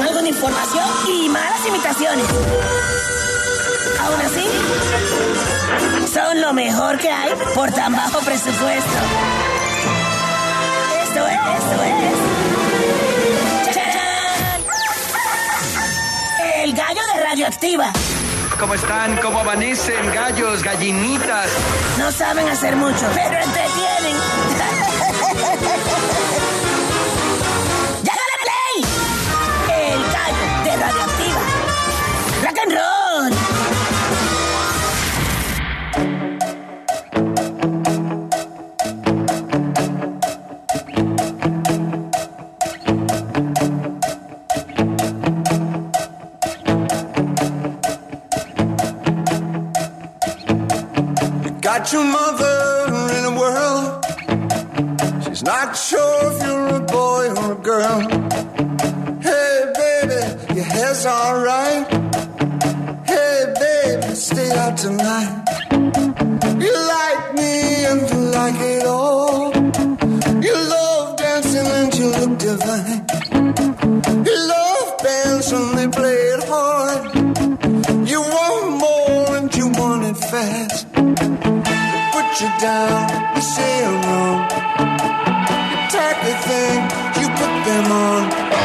cargados con información y malas imitaciones. Aún así, son lo mejor que hay por tan bajo presupuesto. Esto es. ¡Chachán! El gallo de Radioactiva. ¿Cómo están? ¿Cómo amanecen? Gallos, gallinitas. No saben hacer mucho, pero entretienen. ¡Llágale play! El gallo de Radioactiva. Rock and roll. Got your mother in a whirl. She's not sure if you're a boy or a girl. Hey baby, your hair's alright. Hey baby, stay out tonight. You like me and you like it all. You love dancing and you look divine. You love bands when they play it hard. You want more and you want it fast. Put you down, you say I'm wrong. You take the thing, you put them on.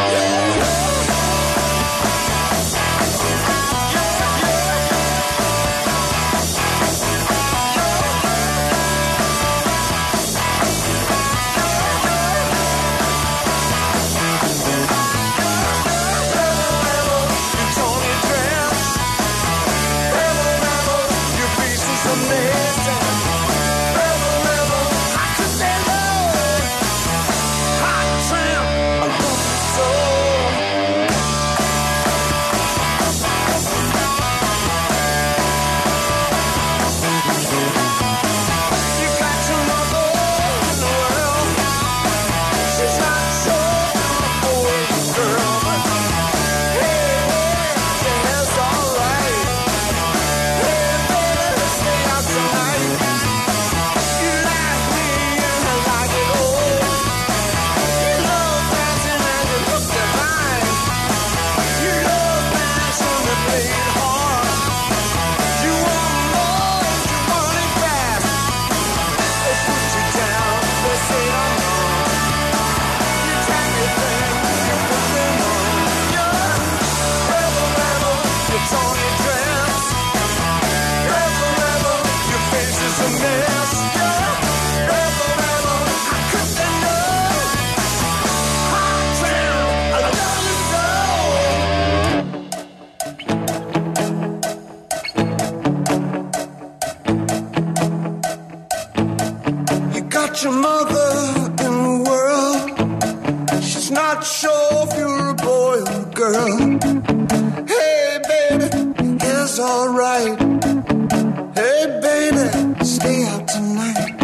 Your mother in the world. She's not sure if you're a boy or a girl. Hey baby, it's alright. Hey baby, stay out tonight.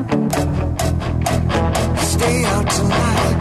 Stay out tonight.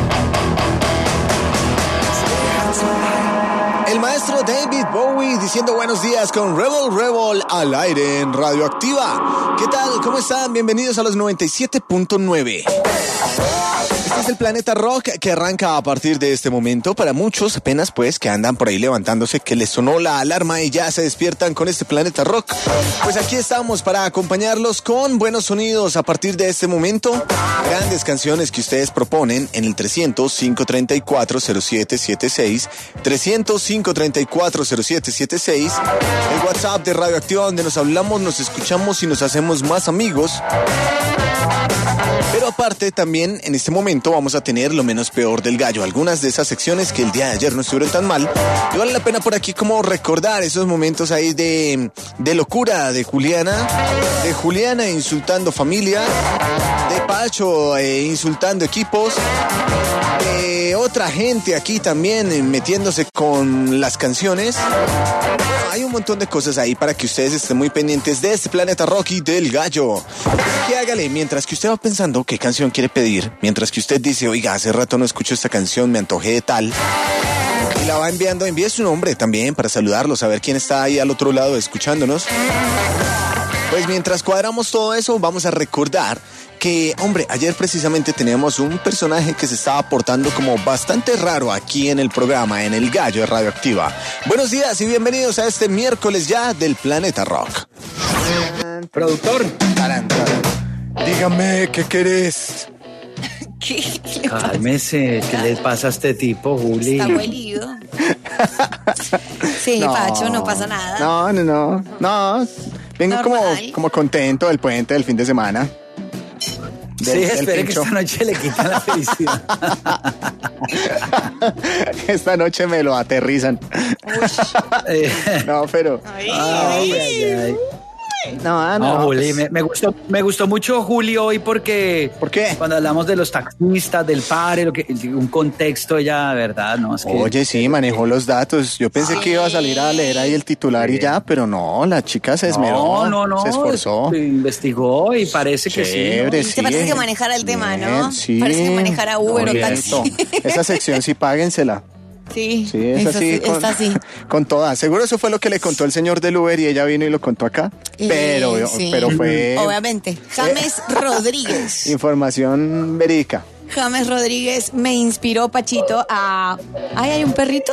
Stay out tonight. El maestro David Bowie diciendo buenos días con Rebel al aire en Radioactiva. ¿Qué tal? ¿Cómo están? Bienvenidos a los 97.9. Este es el Planeta Rock que arranca a partir de este momento. Para muchos apenas pues que andan por ahí levantándose, que les sonó la alarma y ya se despiertan con este Planeta Rock. Pues aquí estamos para acompañarlos con buenos sonidos a partir de este momento. Grandes canciones que ustedes proponen en el 300-534-0776. 300-534-0776. El WhatsApp de Radioactiva, donde nos hablamos, nos escuchamos y nos hacemos más amigos. Pero aparte también en este momento vamos a tener lo menos peor del gallo, algunas de esas secciones que el día de ayer no estuvieron tan mal, y vale la pena por aquí como recordar esos momentos ahí de locura de Juliana insultando familia, de Pacho insultando equipos, de otra gente aquí también metiéndose con las canciones. Hay un montón de cosas ahí para que ustedes estén muy pendientes de este Planeta Rocky del Gallo. Así que hágale, mientras que usted va pensando qué canción quiere pedir, mientras que usted dice, oiga, hace rato no escucho esta canción, me antojé de tal, y la va enviando, envíe su nombre también para saludarlo, saber quién está ahí al otro lado escuchándonos. Pues mientras cuadramos todo eso, vamos a recordar porque, hombre, ayer precisamente teníamos un personaje que se estaba portando como bastante raro aquí en el programa, en El Gallo de Radioactiva. Buenos días y bienvenidos a este miércoles ya del Planeta Rock. Productor. Dígame, ¿qué querés? Cálmese, ¿qué le pasa a este tipo, Juli? Está huelido. Sí, No. Pacho, no pasa nada. No. Vengo Normal. como contento del puente del fin de semana. Sí, espere que esta noche le quitan la felicidad. Esta noche me lo aterrizan. No, pero... Ay. No, No, Juli, me gustó mucho Juli hoy porque... ¿Por qué? Cuando hablamos de los taxistas, del pare, un contexto ella, ¿verdad? No, es que... Oye, sí, manejó los datos. Yo pensé que iba a salir a leer ahí el titular y ya, pero no, la chica se esmeró. No. Se esforzó. Investigó y parece que sí. Chévere, ¿Te parece que manejara el tema, no? Sí. Parece que manejara Uber o Bonito. taxi. Esa sección sí páguensela. Sí, Sí, es así. está así. Con todas. Seguro eso fue lo que le contó el señor del Uber y ella vino y lo contó acá. Pero Sí. fue Obviamente. James Rodríguez. información verídica. James Rodríguez me inspiró, Pachito, a... ¿Ay, hay un perrito?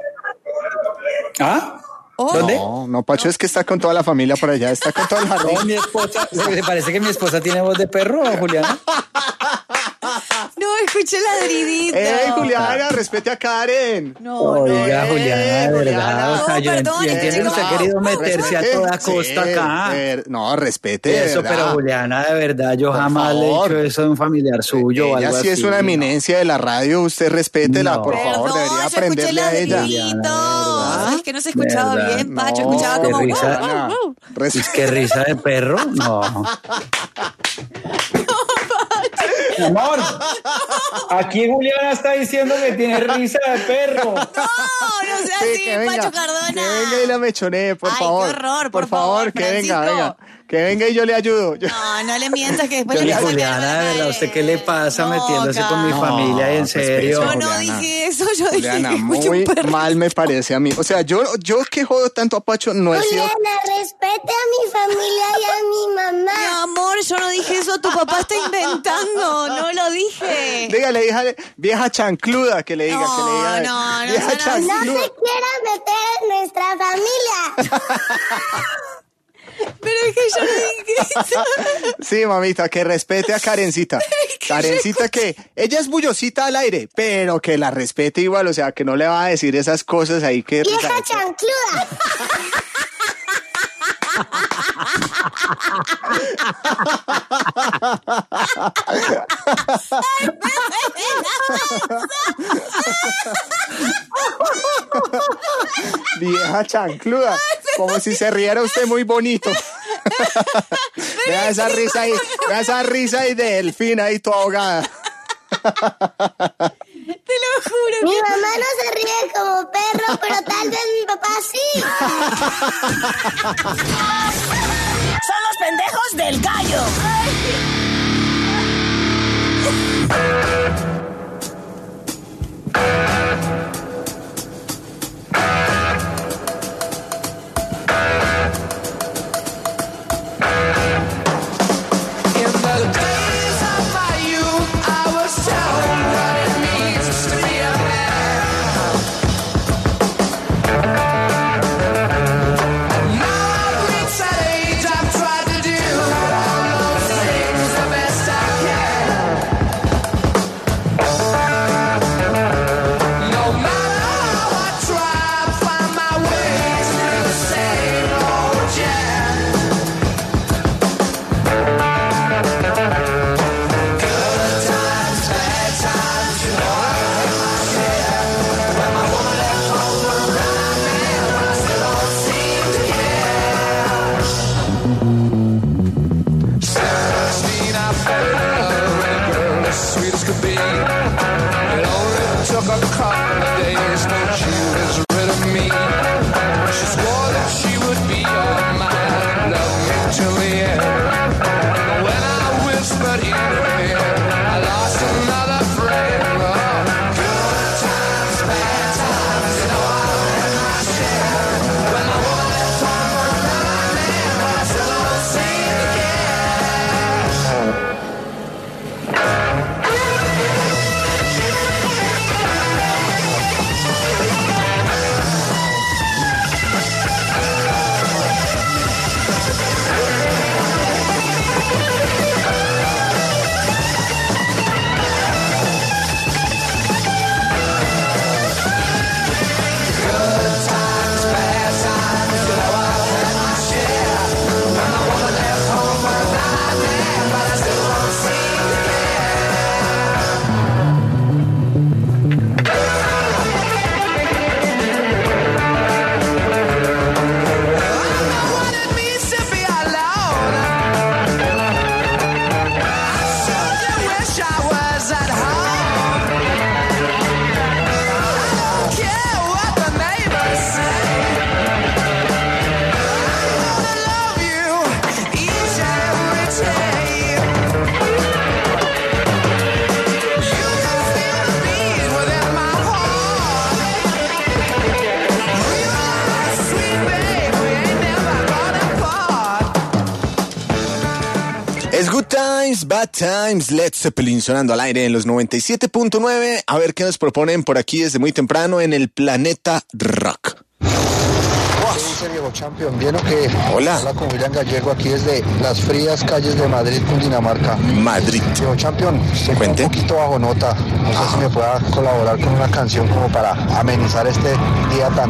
¿Ah? Oh. ¿Dónde? No, Pacho es que está con toda la familia por allá, está con todo el jardín. No, mi esposa, ¿le parece que mi esposa tiene voz de perro, Juliana? No, escuché ladridito. ¡Ey, Juliana, respete a Karen! No, Oiga, Juliana, de verdad. Juliana. O sea, yo perdón, entiendo que chico. usted ha querido meterse a toda costa Sí, acá. No, respete. de Eso, verdad. pero Juliana, de verdad, yo Por jamás le he favor. hecho eso a un familiar suyo o Ella algo sí así. es una eminencia de la radio, usted respétela, No. por favor, Perdón, debería yo escuché aprenderle a ella. ladridito. Es que no se escuchaba ¿Verdad? bien, Pacho. No, Escuchaba qué como... risa. "Wow, wow, wow". Es que risa de perro, no. Amor, aquí Juliana está diciendo que tiene risa de perro. No sea Sí, así, que venga, Pacho Cardona. que venga y la mechonee, por Ay, favor. qué horror, por favor, que venga, Francisco. venga. Que venga y yo le ayudo. No le mientas que después Y le vas a Juliana, quedar de verdad, ¿usted qué le pasa metiéndose con mi Ca- familia? En pues, serio. Yo Juliana. no dije eso, yo Juliana, dije escuché muy un perro. mal me parece a mí. O sea, yo que jodo tanto a Pacho no he sido... Juliana, respete a mi familia y a mi Mi mamá. amor, yo no dije eso, tu papá está inventando, no lo dije. Dígale, vieja chancluda, que le diga, No, que le diga. no vieja suena así. No chancluda. se quiera meter en nuestra familia. Pero es que yo no dije eso. Sí, mamita, que respete a Karencita. Karencita que ella es bullosita al aire, pero que la respete igual, o sea, que no le va a decir esas cosas ahí que... Vieja chancluda. Vieja chancluda, como si se riera usted muy bonito. Vea esa risa ahí de delfín ahí toda ahogada. Te lo juro. Mi mamá no se ríe como perro, pero tal vez mi papá sí. Son los pendejos del gallo. No matter Times, Bad Times, Led Zeppelin sonando al aire en los 97.9. A ver qué nos proponen por aquí desde muy temprano en el Planeta Rock. Dice Diego Champion, ¿vieron que Hola. habla con William Gallego aquí desde las frías calles de Madrid, Cundinamarca? Madrid. Diego Champion, se fue un Cuente. poquito bajo nota. No sé si me pueda colaborar con una canción como para amenizar este día tan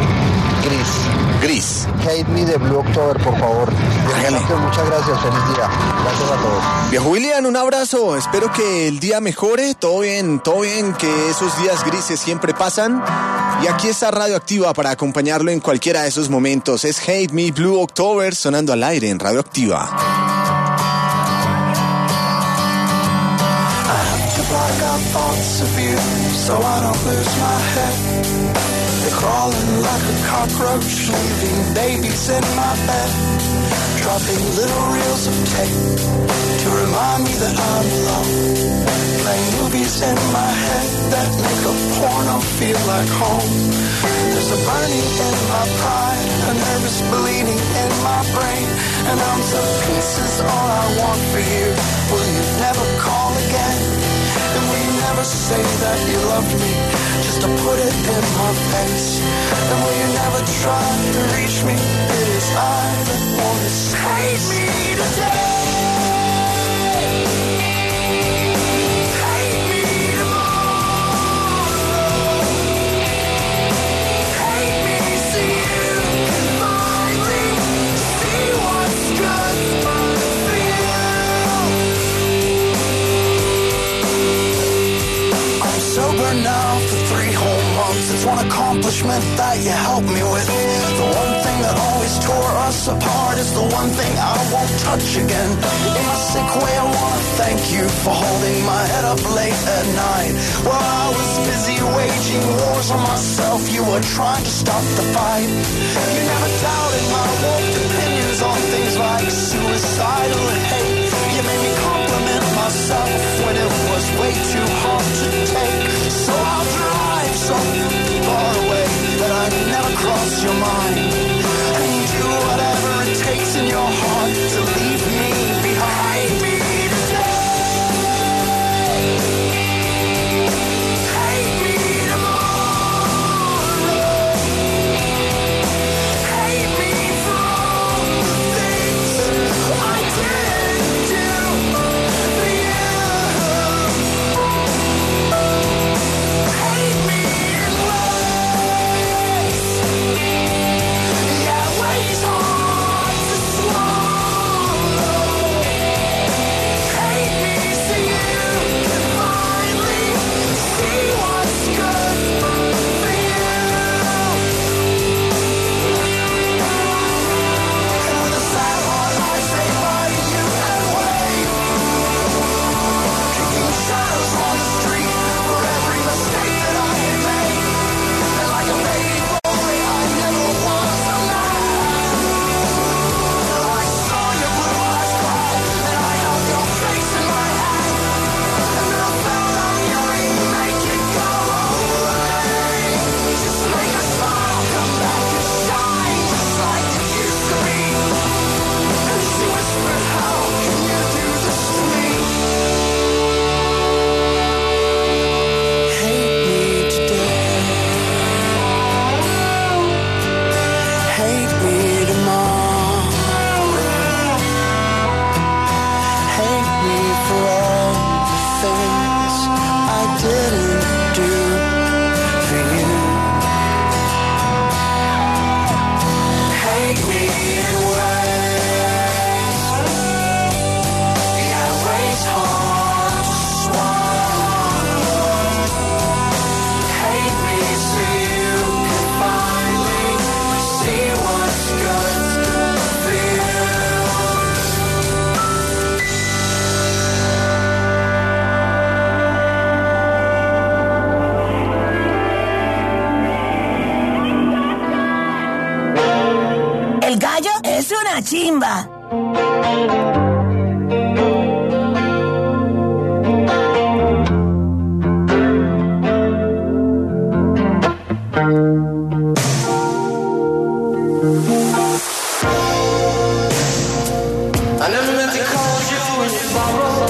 gris. Hate Me de Blue October, por favor. Diego Hágale. Champion, muchas gracias, feliz día. Gracias a todos. Viejo William, un abrazo. Espero que el día mejore. Todo bien, que esos días grises siempre pasan. Y aquí está Radioactiva para acompañarlo en cualquiera de esos momentos. Es Hate Me, Blue October, sonando al aire en Radioactiva. Block out thoughts of you, so I don't lose my head. They're crawling like a cockroach, leaving babies in my bed. Dropping little reels of tape to remind me that I'm alone. Playing movies in my head that make a porno feel like home. There's a burning in my pride, a nervous bleeding in my brain. An ounce of peace is all I want for you. Will you never call again? And will you never say that you love me, just to put it in my face? And will you never try to reach me? It is I that want to hate me today. Hate me tomorrow. Hate me so you can finally see what's good for you. Sober now for 3 whole months. It's one accomplishment that you helped me with. The one thing that always tore us apart is the one thing I won't touch again. In my sick way, I wanna thank you for holding my head up late at night. While I was busy waging wars on myself, you were trying to stop the fight. You never doubted my warped opinions on things like suicidal hate. You made me compliment myself when it was way too hard to take. So I'll drive so far away that I never cross your mind, and do whatever it takes in your heart to leave me behind. Hate me today. Hate me tomorrow. Hate me for all the things I didn't do for you. Hate me in ways, yeah, ways hard to swallow. Hate me so you can finally see what's good for you. And with a sad heart I say bye to you and wave, kicking shadows on the street for every mistake that I had made. And like a baby boy, I never was a man. I saw your blue eyes cry, and I held your face in my hand. And then I felt on your ring, make it go away. Just make a smile come back and shine, just like it used to be. And she whispered, how can you do this to me? Hate me today. Hate me tomorrow. Hate me for all the things I didn't do for you. Hate me in ways, yeah, ways hard to swallow. Hate me so you can finally see what's good for you. El gallo es una chimba. I never meant to call you when you borrow.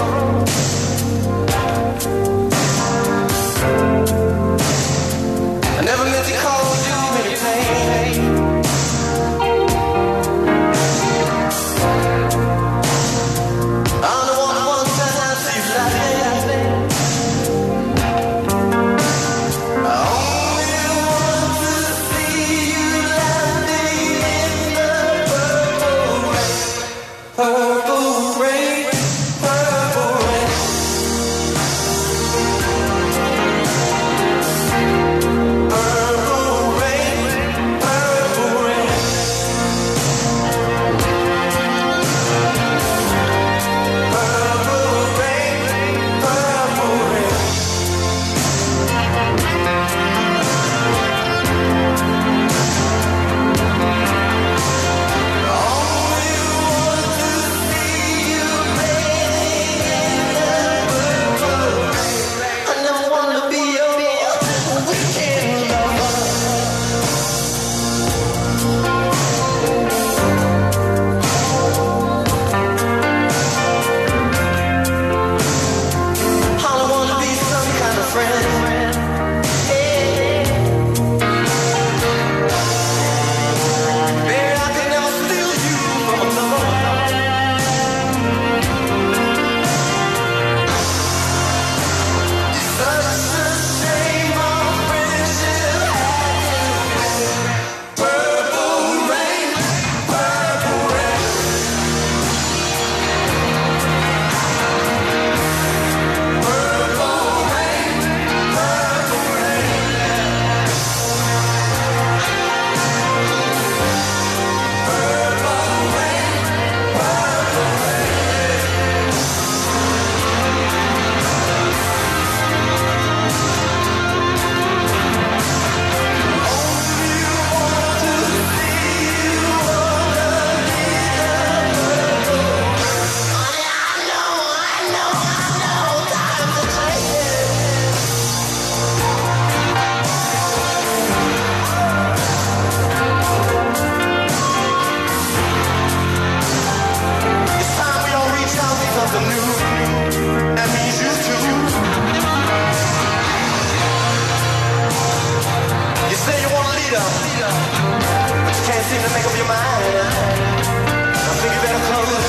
Can't seem to make up your mind. I think you better close.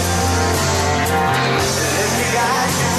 Let me guide you.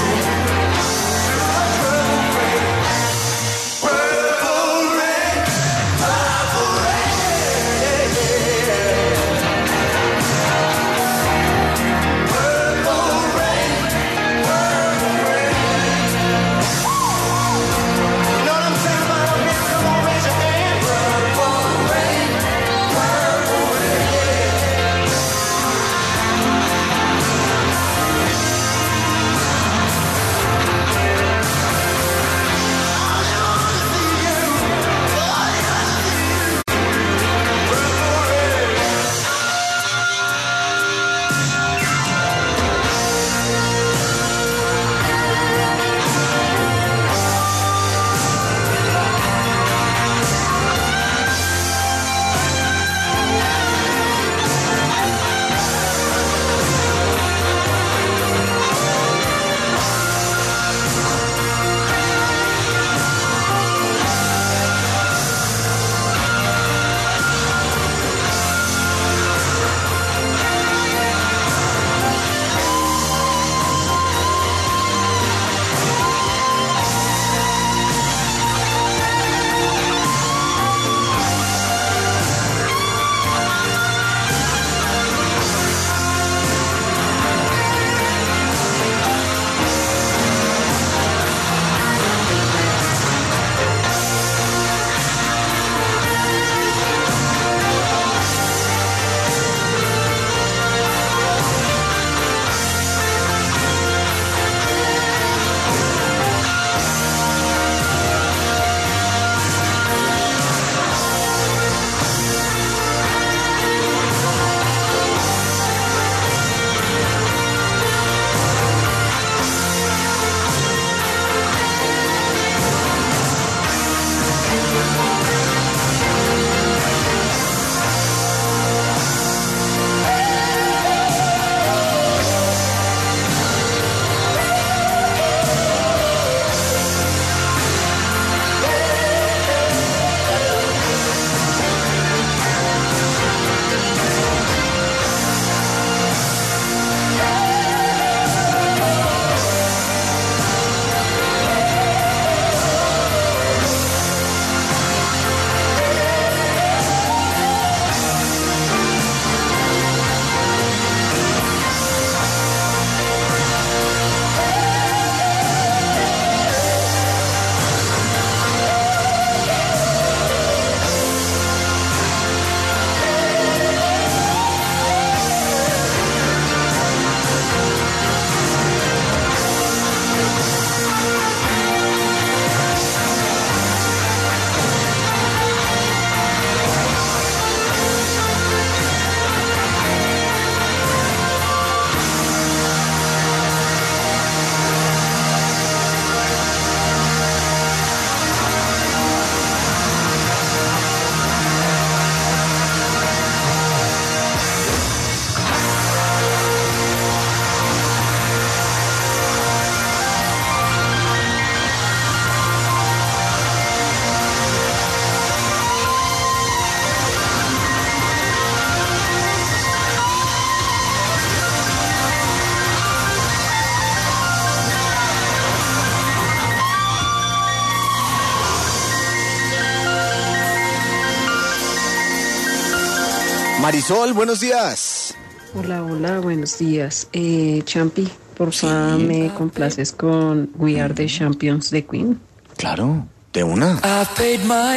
Marisol, buenos días. Hola, hola, buenos días. Champi, por favor, me complaces con We Are the Champions de Queen. Claro, de una. I've paid my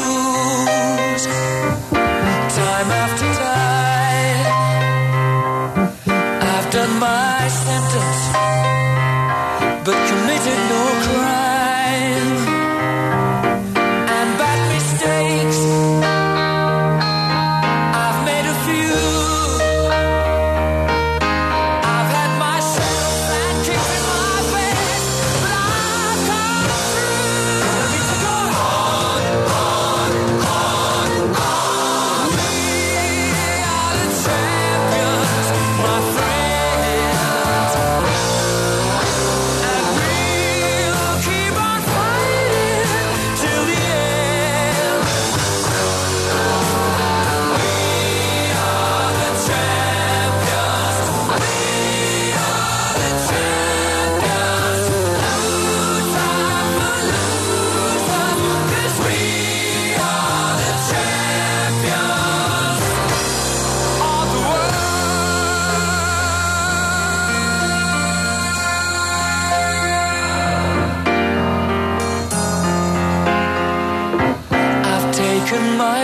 dues, time after time. I've done my sentence, but committed no crime. And bad mistakes, I've made a few. I've had my shadow and kicks in my face, but I've come through. Let me go on,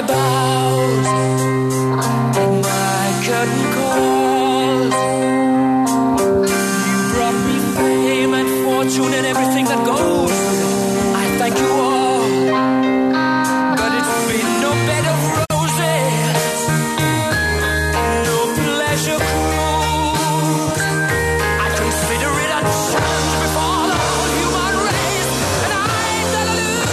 my bows, my curtain calls. You brought me fame and fortune and everything that goes. I thank you all, but it's been no bed of roses, no pleasure cruise. I consider it a challenge before the whole human race, and I ain't gonna lose.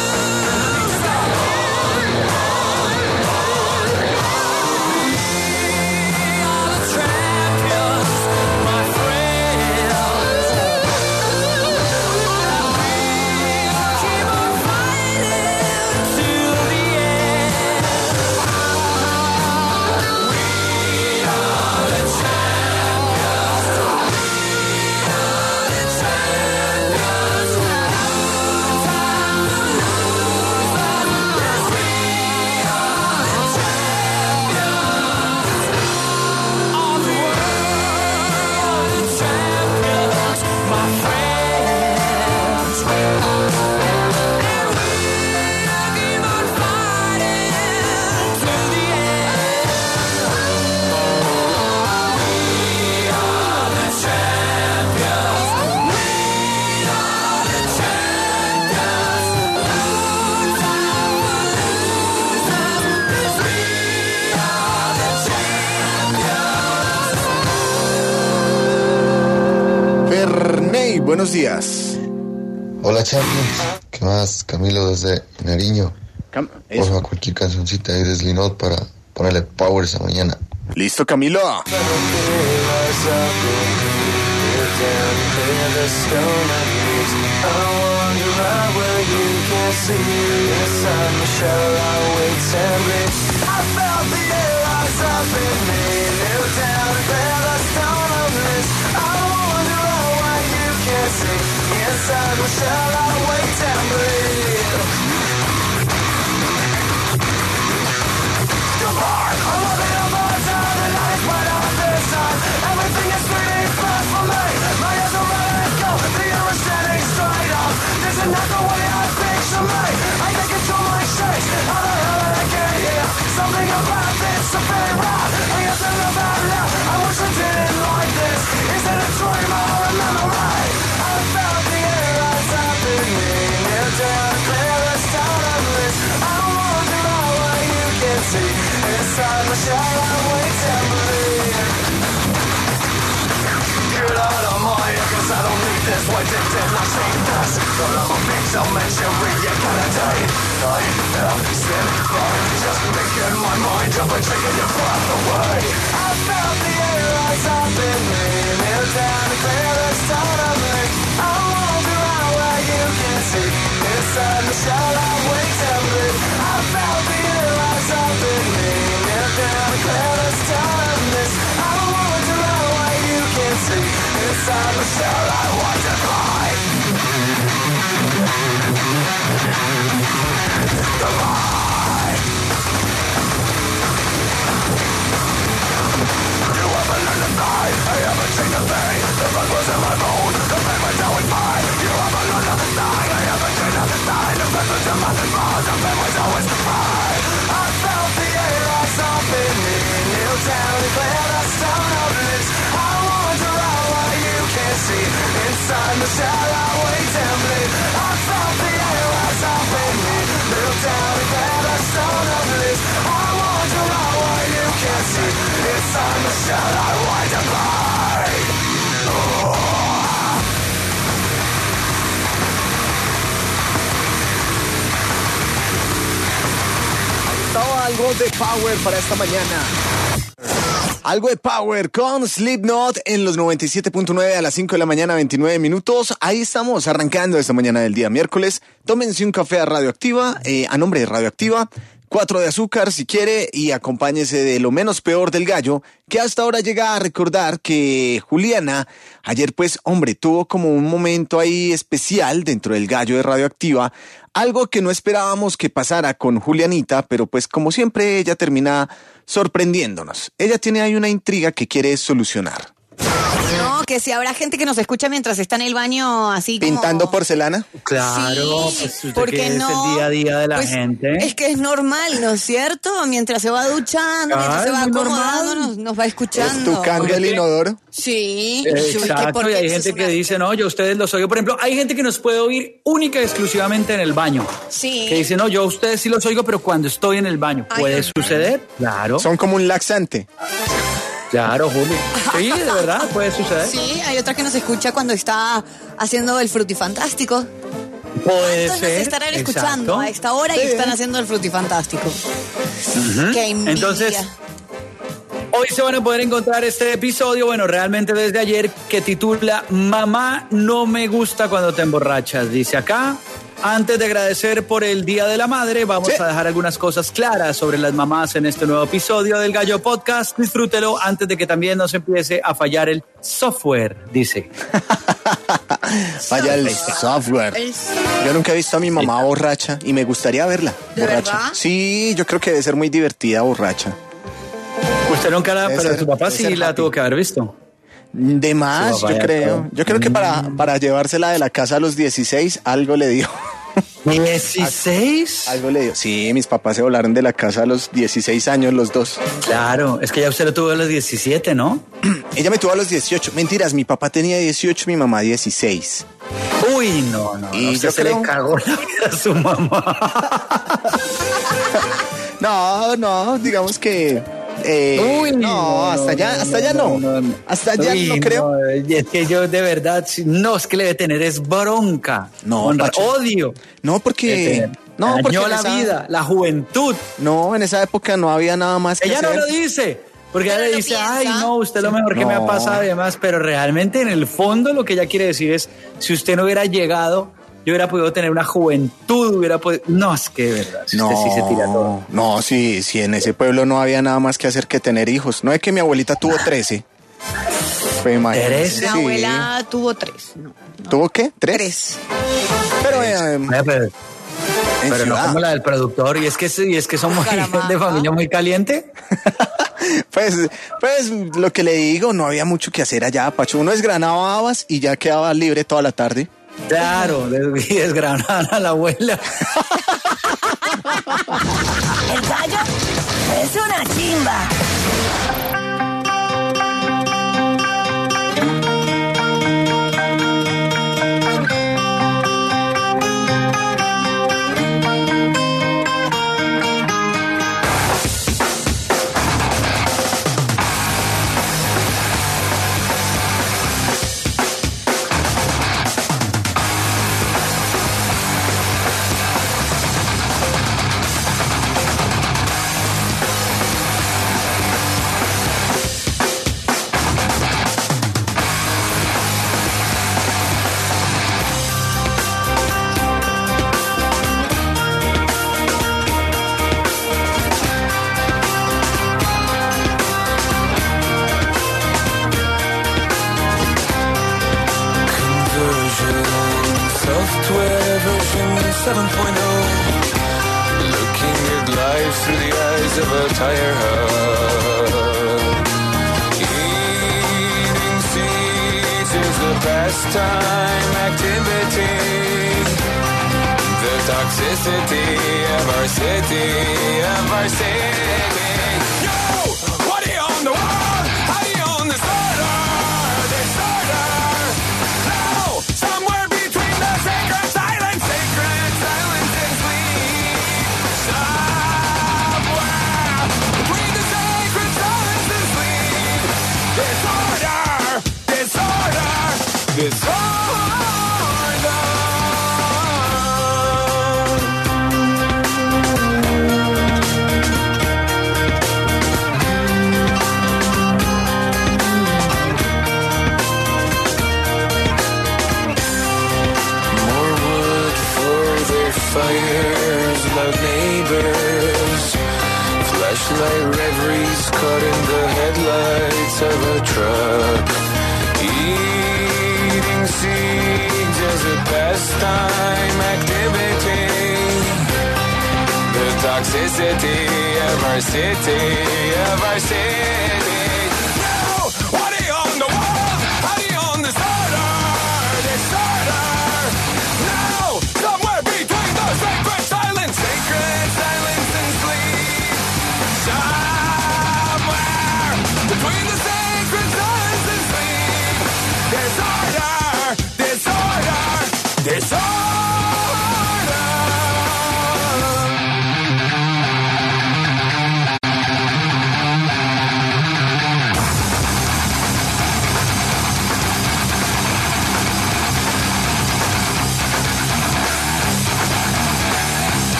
Buenos días. Hola Champions, ¿qué más? Camilo desde Nariño. Porfa, cualquier cancioncita ahí de Slinot para ponerle power esa mañana. Listo, Camilo. Inside my shell, I wait and bleed. Goodbye, I'm living on my time, and I fight out this time. Everything is pretty fast for me. My hands are ready to go, the air is standing straight up. This is not the way I picture me. I can control my shakes, how the hell did I get here? Something about this, something right. I guess I'm about now, I wish I didn't like this. Is it a dream or a memory? I felt the air rise up in me. Kneel down, clear the start of this. I wonder how you can see. Inside my shell, I wait and bleed. Get out of my ear, cause I don't need this. Why did I say this? But I'm a bitch, I'll mention reincarnate. I am simple, just making my mind up and taking your breath away. I felt the air rise up in me. Kneel down and clear the start of this. I wonder how you can see. Inside my shell, I wait and bleed. I felt the air rise up in me. Kneel down and clear the start of this. I wonder how you can see. Inside my shell, I want to fly. Goodbye. You haven't learned to fly. I haven't seen a thing. The blood was in my bone. The pain was now in mine. You haven't learned to fly. I haven't seen a thing. The blood was in my bone. The pain was always mine. I felt the air rise up in me. Kneel down and clear the stone of this. I wonder how you can see. Inside the shell, I wait and bleed. I felt the air rise up in me. Kneel down and clear the stone of this. I wonder how you can see. Inside the shell, I wait and bleed. Algo de power para esta mañana. Algo de power con Slipknot en los 97.9 a las 5 de la mañana, 29 minutos. Ahí estamos arrancando esta mañana del día miércoles. Tómense un café a Radioactiva, a nombre de Radioactiva. 4 de azúcar si quiere y acompáñese de lo menos peor del gallo, que hasta ahora llega a recordar que Juliana ayer pues hombre tuvo como un momento ahí especial dentro del gallo de Radioactiva, algo que no esperábamos que pasara con Julianita, pero pues como siempre ella termina sorprendiéndonos. Ella tiene ahí una intriga que quiere solucionar. No, que si habrá gente que nos escucha mientras está en el baño así como... ¿Pintando porcelana? Claro, Sí, pues usted porque que no, es el día a día de la pues, gente. Es que es normal, ¿no es cierto? Mientras se va duchando, mientras se va es muy acomodando, normal. nos va escuchando. ¿Estucando el inodoro? Sí. Exacto, y hay gente que dice, no, yo a ustedes los oigo. Por ejemplo, hay gente que nos puede oír única y exclusivamente en el baño. Sí. Que dice, no, yo a ustedes sí los oigo, pero cuando estoy en el baño. Ay, ¿Puede no. suceder? Claro. Son como un laxante. Claro, Juli. Sí, de verdad, puede suceder. Sí, hay otra que nos escucha cuando está haciendo el frutifantástico. Puede ¿Cuántos ser. nos estarán escuchando exacto. a esta hora y están haciendo el frutifantástico? Qué envidia. Entonces, hoy se van a poder encontrar este episodio, bueno, realmente desde ayer, que titula Mamá, no me gusta cuando te emborrachas. Dice acá, antes de agradecer por el Día de la Madre, vamos a dejar algunas cosas claras sobre las mamás en este nuevo episodio del Gallo Podcast. Disfrútelo antes de que también nos empiece a fallar el software, dice. Vaya el software. Yo nunca he visto a mi mamá borracha y me gustaría verla. ¿De borracha. verdad? Sí, yo creo que debe ser muy divertida borracha. Usted nunca la, Debe pero ser- su papá debe sí ser la happy. tuvo que haber visto. De más, Su papá yo ya creo. está. Yo creo que para llevársela de la casa a los 16, algo le dio. ¿16? Algo le dio. Sí, mis papás se volaron de la casa a los 16 años, los dos. Claro, es que ya usted lo tuvo a los 17, ¿no? Ella me tuvo a los 18. Mentiras, mi papá tenía 18, mi mamá 16. Uy, no, Y usted yo se creo- le cagó la vida a su mamá. No, digamos que... Uy, no, hasta allá no. Hasta allá Uy, no creo. no, es que yo de verdad, no, es que le debe tener es bronca. No, Pacho. odio. No, porque... No, porque Dañó en la esa- vida, la juventud. No, en esa época no había nada más que Ella no hacer. lo dice. Porque Pero ella le lo dice, piensa. ay, no, usted es lo mejor que me ha No. pasado y demás. Pero realmente en el fondo lo que ella quiere decir es, si usted no hubiera llegado, yo hubiera podido tener una juventud, hubiera podido... No, es que de verdad, si usted sí se tira todo. No, sí, en ese pueblo no había nada más que hacer que tener hijos. No es que mi abuelita tuvo 13. Pues imagínese. 13. Mi Sí. abuela tuvo 3. No, ¿Tuvo qué? ¿3? 3. Pero Vaya, pero en no ciudad. como la del productor, y es que somos Caramba. de familia muy caliente. Pues lo que le digo, no había mucho que hacer allá, Pacho. Uno desgranaba habas y ya quedaba libre toda la tarde. Claro, y desgranar a la abuela. El gallo es una chimba. Software version 7.0. Looking at life through the eyes of a tire hub. Eating seeds is a pastime activity. The toxicity of our city, Yo, what do you own the world? How do you own the starter? Now, somewhere between the sacred silence and sleep. Somewhere between the sacred silence and sleep. Disorder. More wood for their fires, loud neighbors. Flashlight reveries caught in the headlights of a truck. Eating seeds as a pastime activity. The toxicity of our city, Now, what do you own the world? How do you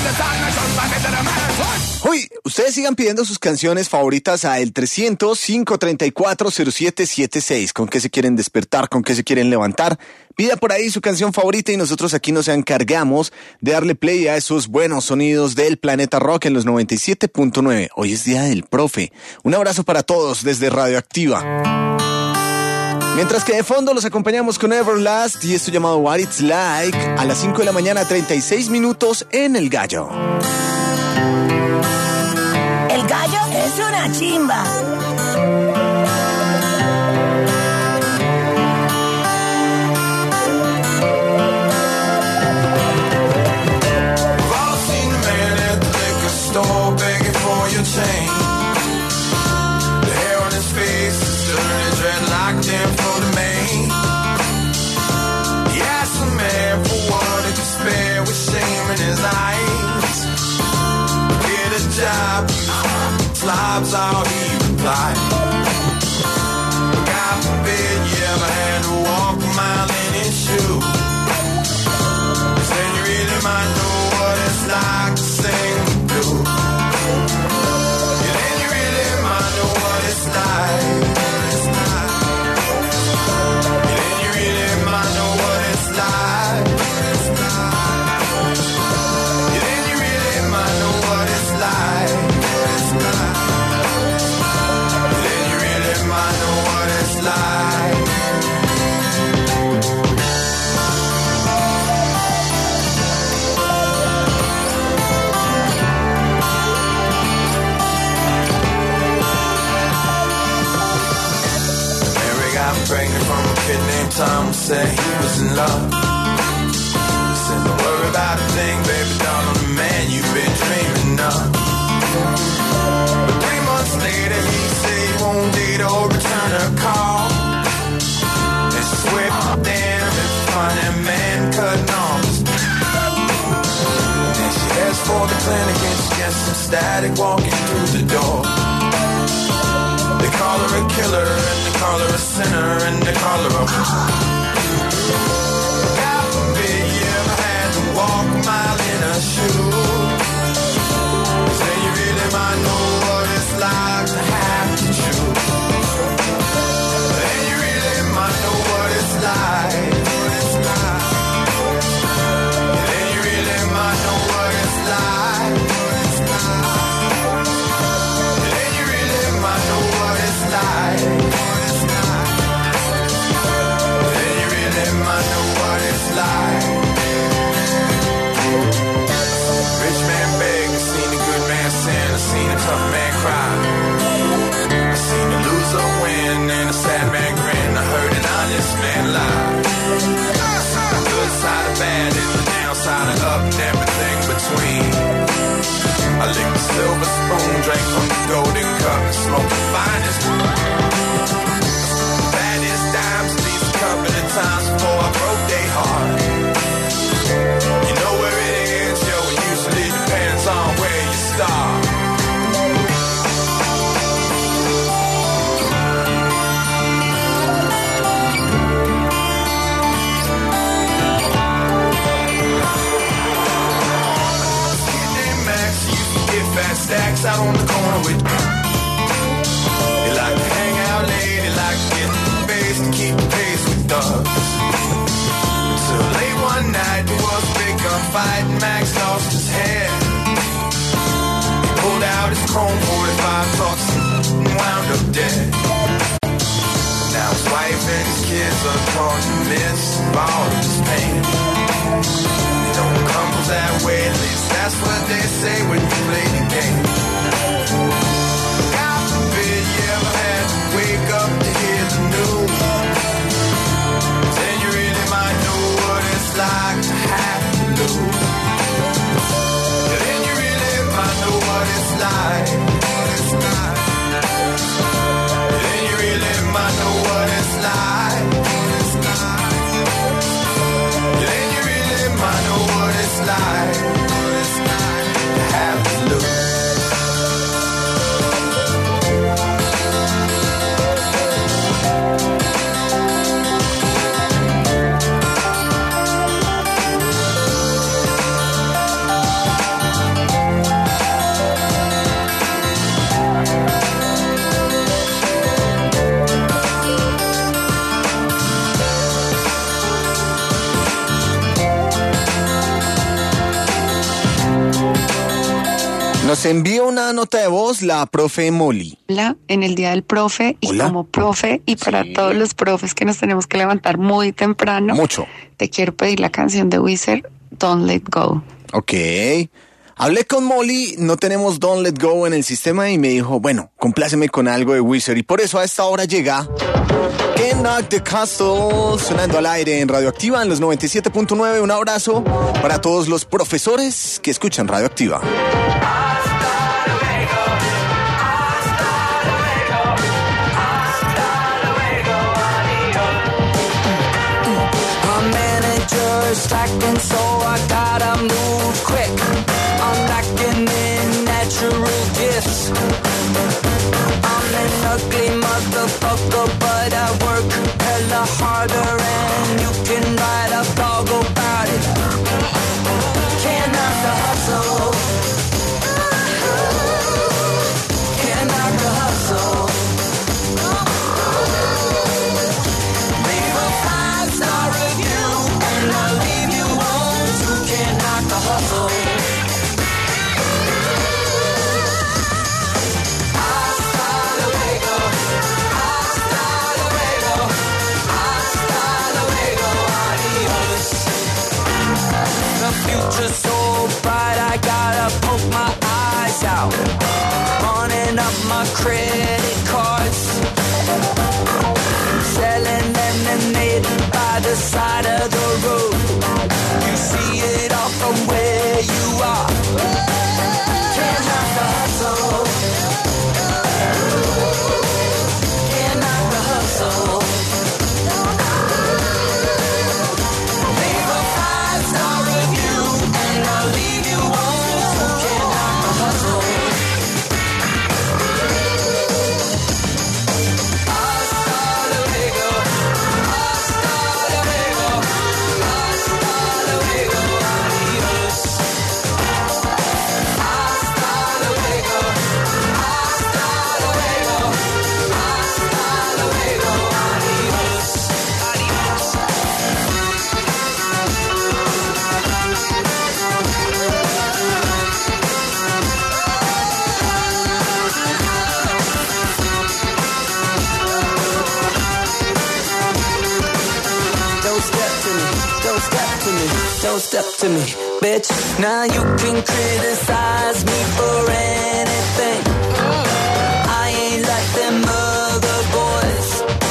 Uy, ustedes sigan pidiendo sus canciones favoritas a el 300-534-0776. ¿Con qué se quieren despertar? ¿Con qué se quieren levantar? Pida por ahí su canción favorita y nosotros aquí nos encargamos de darle play a esos buenos sonidos del Planeta Rock en los 97.9. Hoy es Día del Profe. Un abrazo para todos desde Radioactiva. Mientras que de fondo los acompañamos con Everlast y esto llamado What It's Like a las 5 de la mañana, 36 minutos en El Gallo. El gallo es una chimba. We've all seen the man at the liquor store begging for your change. The hair on his face is dirty, dreadlocked in for the main. He asked the man for what he could spare with shame in his eyes. Get a job, slobs all he replied. God forbid you ever had to walk a mile in his shoes. Then you really might know what it's like to sing the blues. Yeah, then you really might know what it's like. Yeah, then you really might know what it's like. Yeah, then you really might know what it's like. Yeah, then you really might know what it's like. Pregnant from a kid named Tom, said he was in love. He said, don't worry about a thing, baby doll, I'm the man you've been dreaming of. But 3 months later, he said he won't date or return her call. And she swept damn and funny man cutting off his and she heads for the clinic and she gets some static walking through the door. They call her a killer, and they call her a sinner, and they call her a... God forbid you ever had to walk a mile in her shoes. Say you really might know what it's like to have to choose. Then you really might know what it's like. Then you really might know what it's like. Then you really might know what it's like. Then you really might know what it's like. Rich man beg, I seen a good man sin, I seen a tough man cry. I seen a loser win and a sad man grin, I heard an honest man lie. The good side of bad and the downside of up and everything between. I licked the silver spoon, drank from the golden cup, and smoked the finest. Baddest dimes, at least a couple of times before I broke their heart. You know where it is, yo, it usually depends on where you start. Fat stacks out on the corner with you. He like to hang out late, he like to get the base to keep the pace with thugs. Until late one night there was a big gunfight and Max lost his head. He pulled out his chrome 45 bucks and wound up dead. Now his wife and his kids are caught in the midst of all of his pain. It don't come that way, at least that's what they say when you play the game. God forbid you ever had to wake up to hear the news. Then you really might know what it's like to have to lose. Then you really might know what it's like. Then you really might know what it's like. Then you really might know what it's like to have to lose. Nos envía una nota de voz la profe Molly. Hola, en el Día del Profe y Hola. como profe y para todos los profes que nos tenemos que levantar muy temprano. Mucho. Te quiero pedir la canción de Weezer, Don't Let Go. Ok. Hablé con Molly, no tenemos Don't Let Go en el sistema y me dijo, bueno, compláceme con algo de Weezer. Y por eso a esta hora llega Can't Knock the Castle, sonando al aire en Radioactiva en los 97.9. Un abrazo para todos los profesores que escuchan Radioactiva. Slacking, so I gotta move quick. I'm lacking in natural gifts. I'm an ugly motherfucker, but I work hella harder, and you can write a blog about it. Can't knock the hustle. Can't knock the hustle. Leave a 5-star review, and I'll leave you ones who can't knock the hustle. Hasta luego, hasta luego, hasta luego, adios. The future's so bright, I gotta poke my eyes out. Running up my credit cards, selling lemonade by the side of the road. You see it all from where you are. Can't knock the hustle. Can't knock the hustle. Leave a 5-star review, and I'll leave you ones who can't knock the hustle. Hasta luego, hasta luego, hasta luego, adios. Hasta luego, hasta luego, hasta luego, adios. Adios. Don't step to me, don't step to me, don't step to me, bitch. Now you can criticize me for anything. I ain't like them other boys.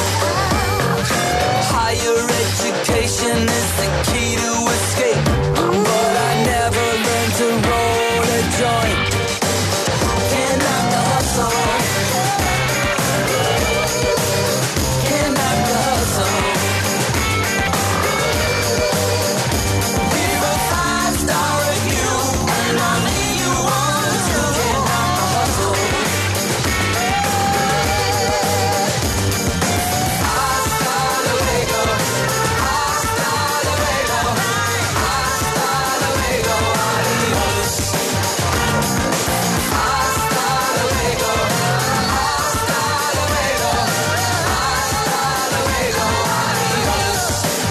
Higher education is the key to escape, but I never learned to roll a joint. Can't knock the hustle. Can't knock the hustle. Leave a 5-star review, and I'll leave you ones who can't knock the hustle. Hasta luego, hasta luego, hasta luego, adios. Hasta luego, hasta luego, hasta luego, adios.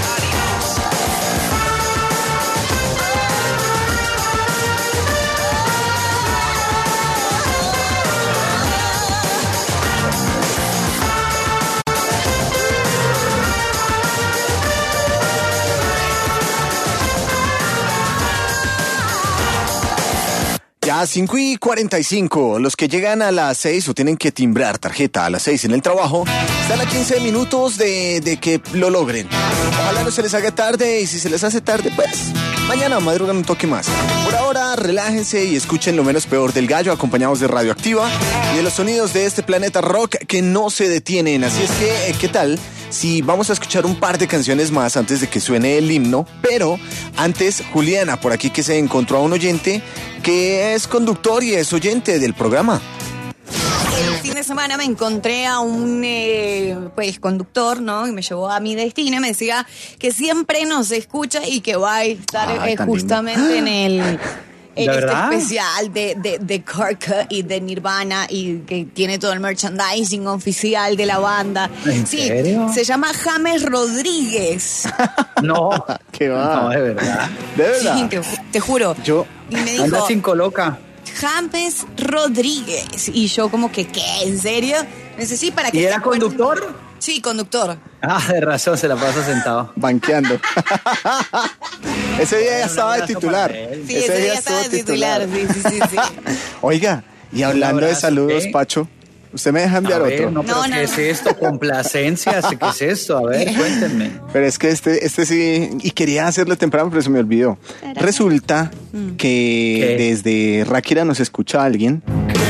Ya 5:45, los que llegan a las 6 o tienen que timbrar tarjeta a las 6 en el trabajo, están a 15 minutos de que lo logren. Ojalá no se les haga tarde y si se les hace tarde, pues mañana madrugan un toque más. Por ahora, relájense y escuchen Lo Menos Peor del Gallo, acompañados de Radioactiva y de los sonidos de este planeta rock que no se detienen. Así es que, ¿qué tal si vamos a escuchar un par de canciones más antes de que suene el himno? Pero antes, Juliana, por aquí que se encontró a un oyente que es conductor y es oyente del programa. El fin de semana me encontré a un conductor, ¿no? Y me llevó a mi destino y me decía que siempre nos escucha y que va a estar justamente en el... ¿De este verdad? especial de Kirk y de Nirvana y que tiene todo el merchandising oficial de la banda. ¿En serio? Se llama James Rodríguez. ¿Qué va? No, de verdad. ¿De verdad? Sí, te juro. Yo... Y me dijo, Anda sin coloca. James Rodríguez. Y yo como que, ¿qué? ¿En serio? Necesito para que... ¿Y era conductor? Sí, conductor. Ah, de razón, se la pasa sentado. Banqueando. Ese día ya estaba de titular. Sí, ese día estaba de titular. Sí. Oiga, y hablando de saludos, Pacho, ¿usted me deja enviar otro? No, pero ¿qué es esto? Complacencia, ¿qué es esto? A ver, cuéntenme. Pero es que este sí, y quería hacerlo temprano, pero se me olvidó. Resulta que desde Ráquira nos escucha alguien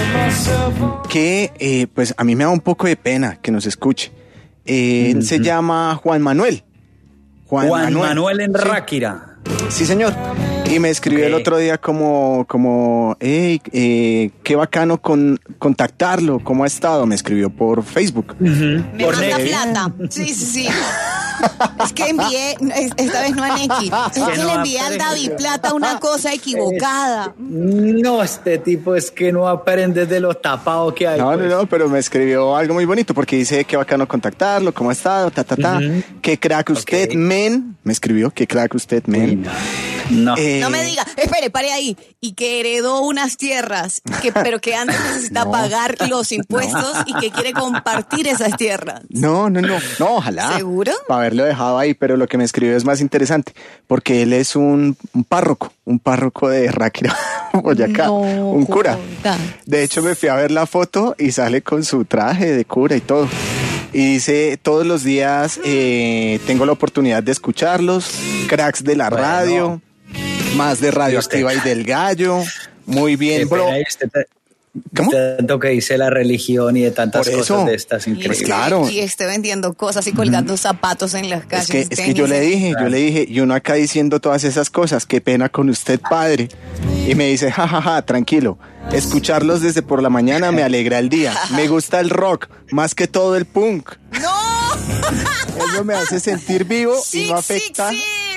que, pues a mí me da un poco de pena que nos escuche. Él se llama Juan Manuel. Juan Manuel en Ráquira. Sí, señor. Y me escribió el otro día como hey, qué bacano contactarlo, ¿cómo ha estado? Me escribió por Facebook. Me manda plata. Sí. Es que envié, esta vez no a Neki, es que le envié al David Plata una cosa equivocada. No, este tipo es que no aprende de lo tapado que hay. No, pero me escribió algo muy bonito porque dice qué bacano contactarlo, cómo ha estado, qué crack usted, men. Me escribió, qué crack usted, men. No. No me diga, espere, pare ahí. Y que heredó unas tierras, pero que antes necesita pagar los impuestos y que quiere compartir esas tierras. No, ojalá. ¿Seguro? Para haberlo dejado ahí, pero lo que me escribió es más interesante, porque él es un párroco de Ráquira, Boyacá, un cura. De hecho, me fui a ver la foto y sale con su traje de cura y todo. Y dice, todos los días tengo la oportunidad de escucharlos, cracks de la radio, más de Radioactiva y del Gallo, muy bien, bro. ¿Cómo? Tanto que dice la religión y de tantas cosas de estas increíbles. Pues claro. Y esté vendiendo cosas y colgando zapatos en las calles. Es que yo le dije, y uno acá diciendo todas esas cosas, qué pena con usted, padre. Y me dice, jajaja, tranquilo. Escucharlos desde por la mañana me alegra el día. Me gusta el rock, más que todo el punk. ¡No! Eso me hace sentir vivo y no afecta.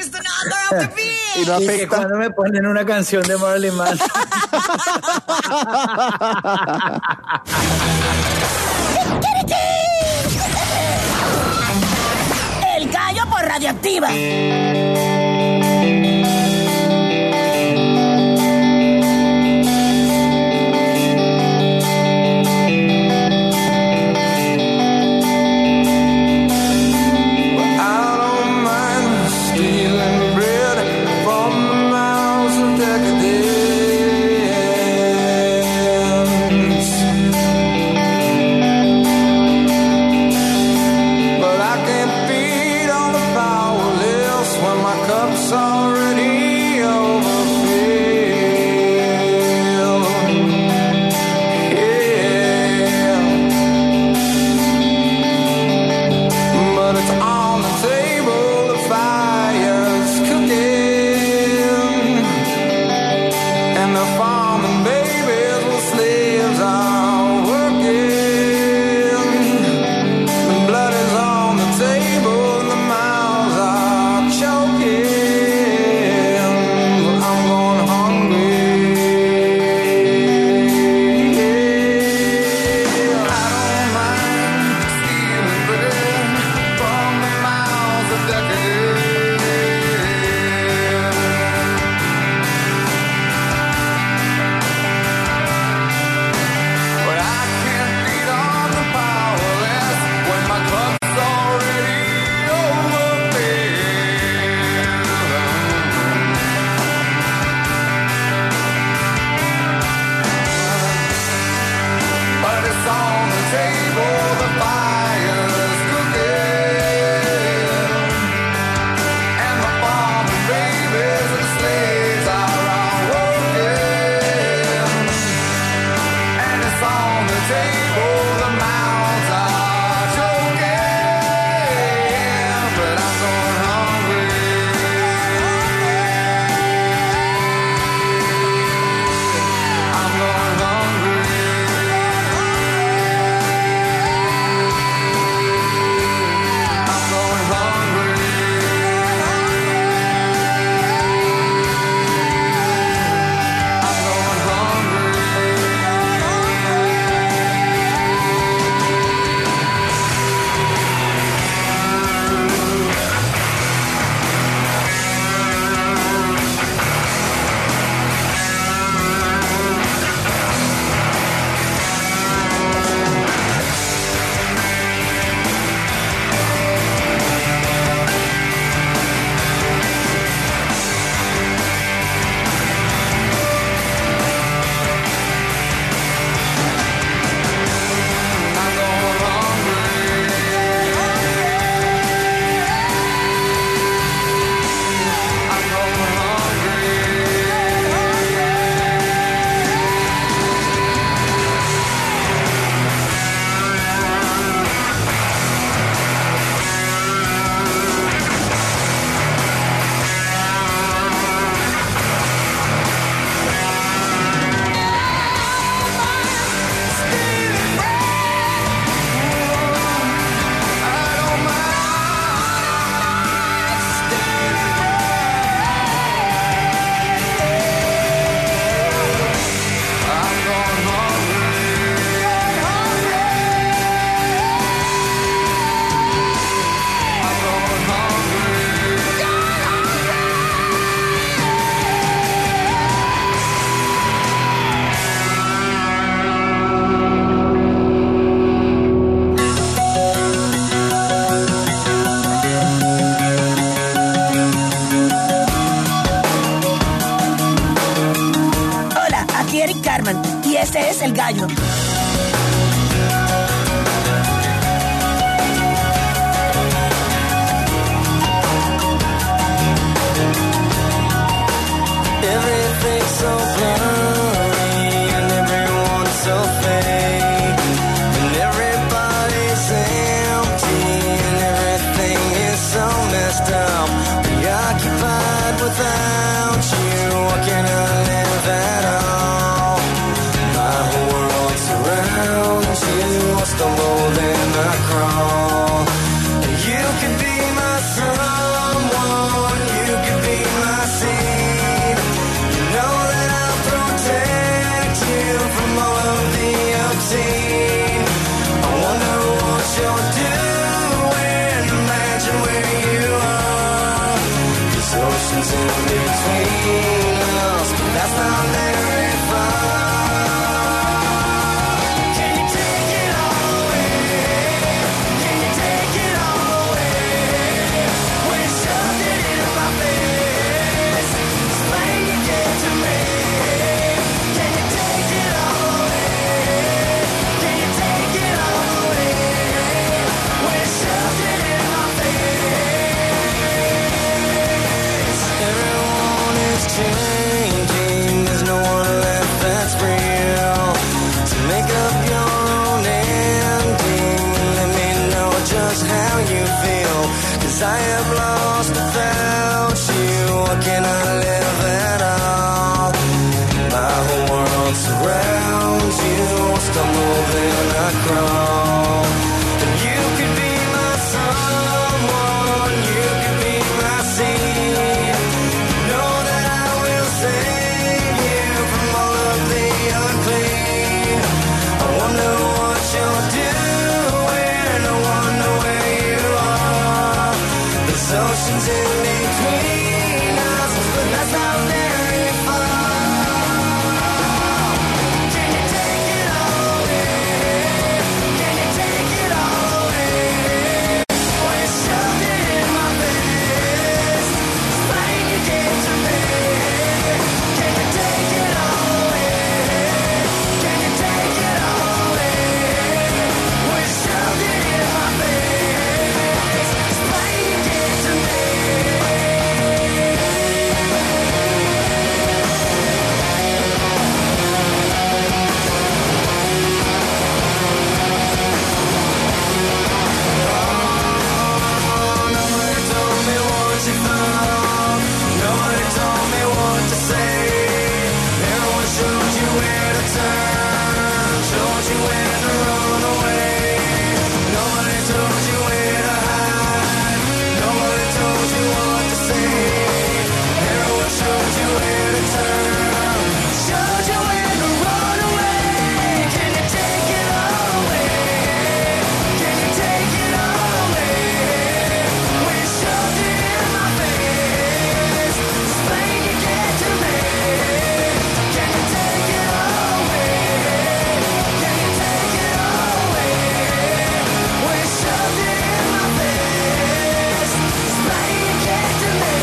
Y no afecta. Y que cuando me ponen una canción de Marilyn Manson. El Gallo por Radioactiva. But I can't beat all the powerless. el gallo. Everything's so blurry and everyone's so fake, and everybody's empty and everything is so messed up. Preoccupied without you, what can I live at all? My whole world surrounds you, I stumble then I crawl. You could be my someone, you could be my seed. You know that I'll protect you from all of the obscene. I wonder what you're doing, imagine where you are. These oceans in between us, but that's not very far. Can you take it all away? Can you take it all away? When you shoved it in my face, explain you get to me. Can you take it all away? Can you take it all away? When you shoved it in my face. Everyone is changing, there's no one left that's real. So make up your own ending, let me know just how you feel. 'Cause I am lost without you, what can I live at all? My whole world surrounds you, I stumble then I crawl. And you could be my someone, you could be my seed. Know that I will save you from all of the unclean. I wonder what you're doing, I wonder where you are. There's oceans in between us, but that's not very far. Can you take it all away? Can you take it all away? When you shoved it in my face, explain you get to me. Can you take it all away? Can you take it all away? When you shoved it in my face, explain you get to me. Nobody told me what you found. Nobody told me what to say. No one showed you where to turn, showed you where to run away. Nobody told you where to hide. Nobody told you what to say. No one showed you where to turn, showed you where to run away. Can you take it all away? Can you take it all away? When you shoved it in my face, explain you get to me. Can you take it all away? Can you take it all away? When you shoved it in my face, explain you get to me.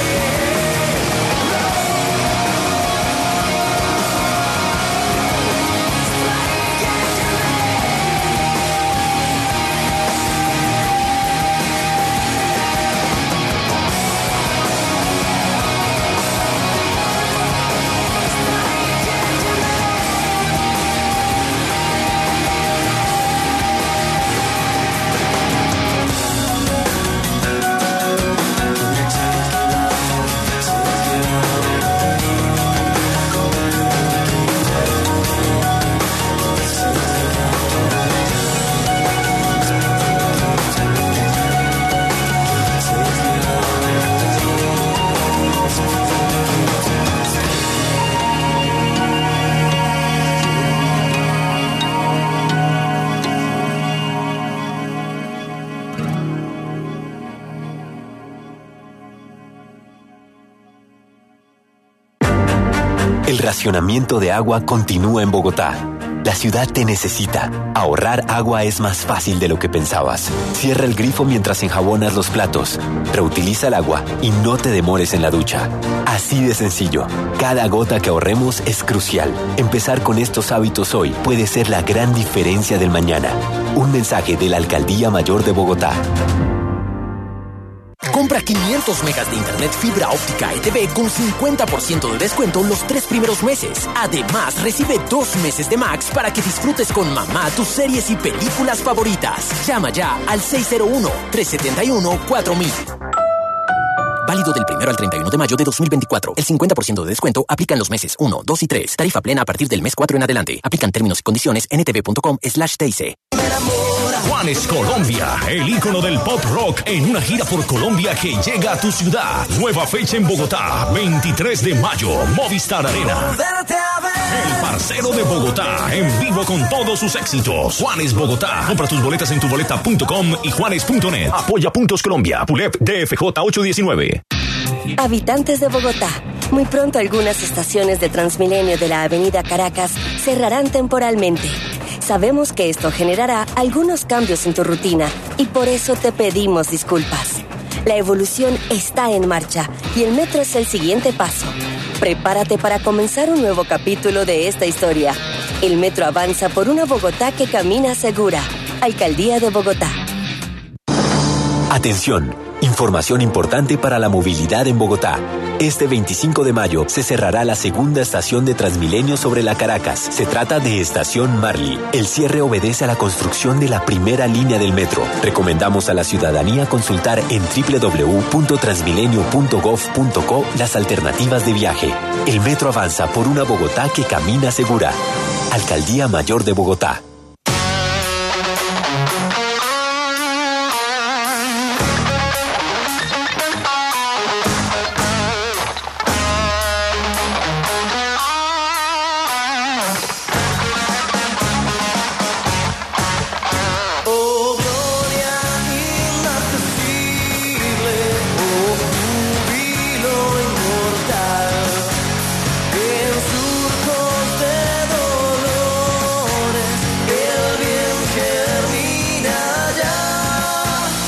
El racionamiento de agua continúa en Bogotá. La ciudad te necesita. Ahorrar agua es más fácil de lo que pensabas. Cierra el grifo mientras enjabonas los platos. Reutiliza el agua y no te demores en la ducha. Así de sencillo. Cada gota que ahorremos es crucial. Empezar con estos hábitos hoy puede ser la gran diferencia del mañana. Un mensaje de la Alcaldía Mayor de Bogotá. Compra 500 megas de internet fibra óptica ETV con 50% de descuento los 3 primeros meses. Además, recibe 2 meses de Max para que disfrutes con mamá tus series y películas favoritas. Llama ya al 601-371-4000. Válido del 1 al 31 de mayo de 2024. El 50% de descuento aplica en los meses 1, 2 y 3. Tarifa plena a partir del mes 4 en adelante. Aplican términos y condiciones en ntv.com/TIC. Juanes Colombia, el ícono del pop rock en una gira por Colombia que llega a tu ciudad. Nueva fecha en Bogotá, 23 de mayo, Movistar Arena. El parcero de Bogotá, en vivo con todos sus éxitos. Juanes Bogotá. Compra tus boletas en tuboleta.com y juanes.net. Apoya Puntos Colombia, PULEP DFJ 819. Habitantes de Bogotá, muy pronto algunas estaciones de Transmilenio de la Avenida Caracas cerrarán temporalmente. Sabemos que esto generará algunos cambios en tu rutina y por eso te pedimos disculpas. La evolución está en marcha y el metro es el siguiente paso. Prepárate para comenzar un nuevo capítulo de esta historia. El metro avanza por una Bogotá que camina segura. Alcaldía de Bogotá. Atención, información importante para la movilidad en Bogotá. Este 25 de mayo se cerrará la segunda estación de Transmilenio sobre la Caracas. Se trata de Estación Marley. El cierre obedece a la construcción de la primera línea del metro. Recomendamos a la ciudadanía consultar en www.transmilenio.gov.co las alternativas de viaje. El metro avanza por una Bogotá que camina segura. Alcaldía Mayor de Bogotá.